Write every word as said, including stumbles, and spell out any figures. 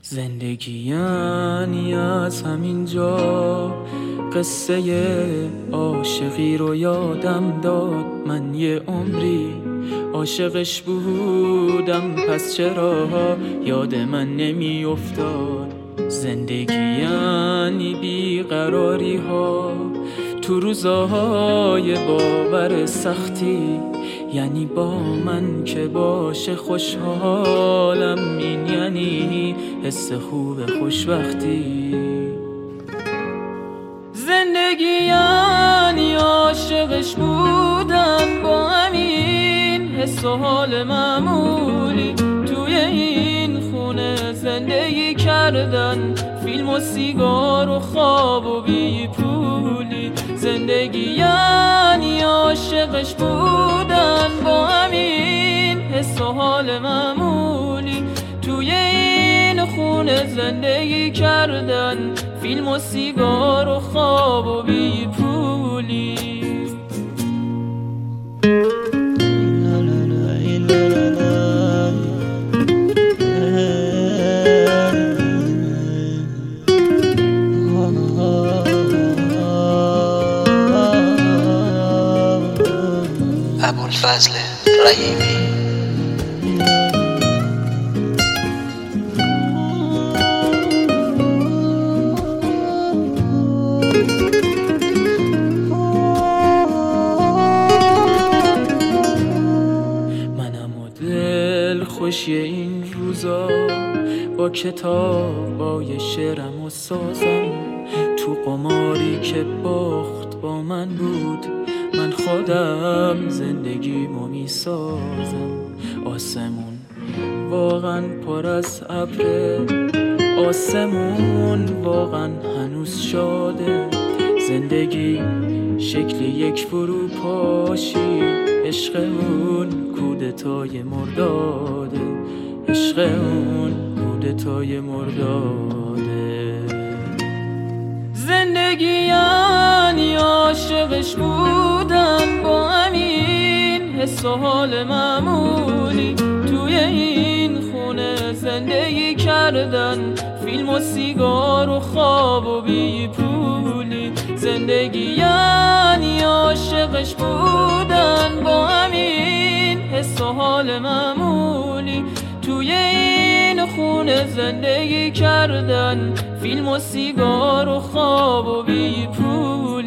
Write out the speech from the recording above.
زندگی یعنی از همینجا قصه عاشقی رو یادم داد. من یه عمری عاشقش بودم، پس چرا یاد من نمی افتاد؟ زندگی یعنی بیقراری ها تو روزهای باور سختی، یعنی با من که باشه خوشحالم، این یعنی حس خوب خوشبختی. زندگی یعنی عاشقش بودن، با همین حس و حال معمولی توی این خونه زندگی کردن، فیلم و سیگار و خواب و بی پولی. زندگی یعنی عاشقش بودن، با همین حس و حال معمولی توی این خونه زندگی کردن، فیلم و سیگار و خواب و بی پولی. ابوالفضل رحیمی. منم و دل خوشی این روزا، با کتاب با یه شعرم و سازم، تو قماری که باخت با من بود، من خودم زندگیمو میسازم. آسمون واقعا پر از ابره، آسمون واقعا هنوز شاده. زندگی شکل یک فروپاشی، عشق اون کودتای مرداده، عشق اون کودتای مرداده. زندگی یعنی عاشقش بودن، با همین حس و حال معمولی توی این خونه زندگی کردن، فیلم و سیگار و خواب و بی پولی. زندگی یعنی عاشقش بودن، با همین حس و حال معمولی توی این خونه زندگی کردن، فیلم و سیگار و خواب و بی پول.